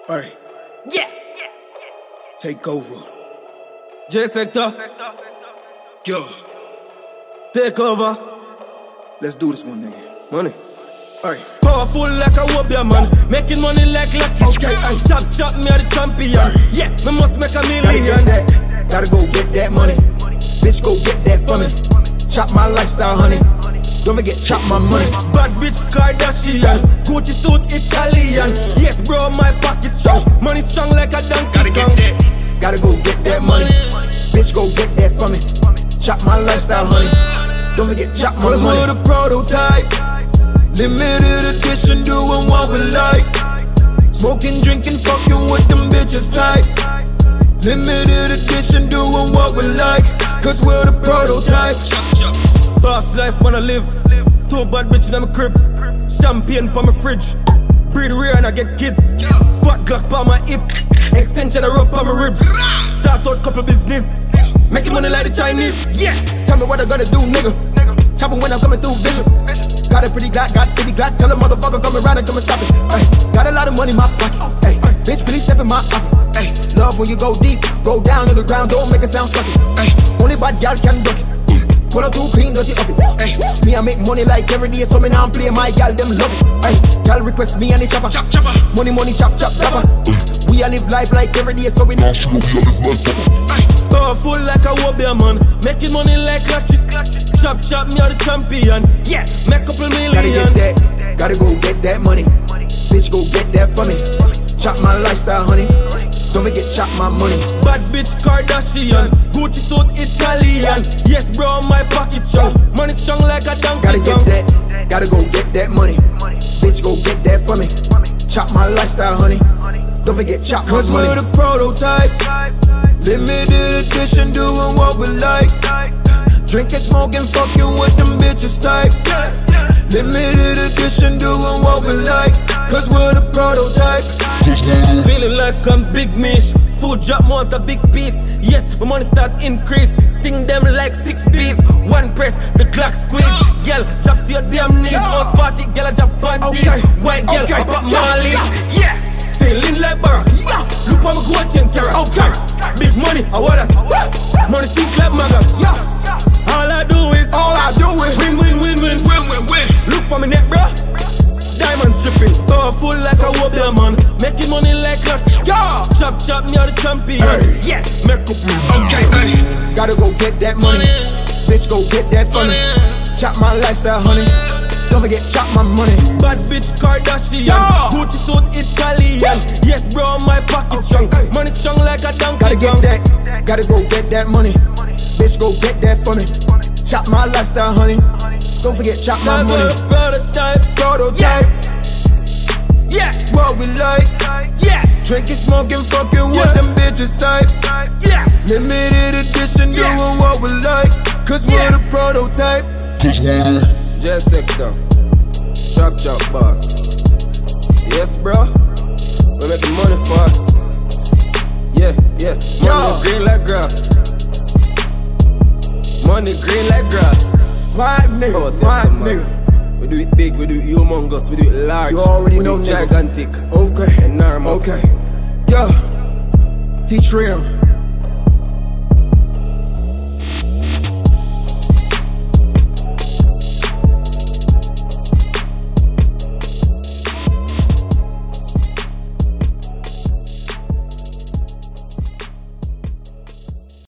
Alright. Yeah. Take over. J Sector. Yo. Take over. Let's do this one, nigga. Money. Alright. Powerful like a wobia man. Making money like lucky. Okay, ay. Chop, me are the champion. Yeah, me must make a Gotta million. get that. Gotta go get that money. Bitch, go get that for me. Chop my lifestyle, honey. Don't forget, chop my money. Bad bitch Kardashian. Gucci suit Italian. Yes, bro, my pocket strong. Money strong like a donkey. Gotta get that. Gotta go get that money. Bitch, go get that for me. Chop my lifestyle, honey. Don't forget, chop my money. Cause we're the prototype. Limited edition, doing what we like. Smoking, drinking, fucking with them bitches tight. Limited edition, doing what we like. Cause we're the prototype. Boss life, wanna live. Two bad bitches in my crib. Champagne pa my fridge. Breed rare and I get kids. Fat Glock pa my hip. Extension of rope pa my ribs. Start out couple business. Making money like the Chinese. Yeah. Tell me what I gotta do, nigga. Chopper when I'm coming through visions. Got a pretty Glock, got 50 Glock. Tell a motherfucker come around and come and stop it. Ay, got a lot of money in my pocket. Ay, bitch, please step in my office. Ay, love when you go deep, go down to the ground, don't make it sound sucky. Ay, only bad gal can duck it. Put up 2 clean, dirty up it. Ay, me I make money like every day, so me now I'm playing my gal, them love it. Ay, gal request me and the chopper. Chop, chopper. Money, chop, chop, chopper. We all live life like every day, so we know. Powerful like a wobia man. Making money like clutches. Chop, me are the champion. Yeah, make couple million. Gotta get that, gotta go get that money. Bitch, go get that for me. Chop my lifestyle, honey. Don't forget, chop my money. Bad bitch Kardashian. Gucci suit Italian. Yes, bro, my pocket strong. Money strong like a donkey. Gotta get that, gotta go get that money. Bitch, go get that for me. Chop my lifestyle, honey. Don't forget, chop my money. Cause we're the prototype. Limited edition, doing what we like. Drinking, smoking, fucking with them bitches tight. Limited edition, doing what we like. Cause we're the prototype. Feeling like I'm big mish. Food drop, want a big piece. Yes, my money start increase. Sting them like 6 bees. One press, the clock squeeze. Girl, drop to your damn knees. House party, girl, I drop panties. White girl, I pop Marley. Yeah, feeling like Barack. Look for my gold chain carrot. Big money, I want that. Money stink like Maga. All I do is win. Look for me neck, bro. Diamond stripping, powerful like a wobia man. Making money like that. Chop, me are the champion. Yeah, make up me. Okay, ay. Gotta go get that money. Bitch, go get that funny. Chop my lifestyle, honey. Don't forget, chop my money. Bad bitch Kardashian. Gucci suit Italian. Yes, bro, my pocket strong. Money strong like a donkey. Gotta get that, gotta go get that money. Bitch, go get that for me. Chop my lifestyle, honey. Don't forget, chop my money. Prototype. Yeah. What we like. Yeah. Drinking, smoking, fucking with them bitches tight. Yeah. Limited edition, doing what we like. Cause we're the prototype. J Sector. Chop, boss. Yes, bro. We making money fast. Yeah. Money green like grass. Money green like grass. My nigga. We do it big, we do it humongous, we do it large. You already we know, do it nigga. gigantic. Okay. Enormous. Okay. Yo. T-Trim.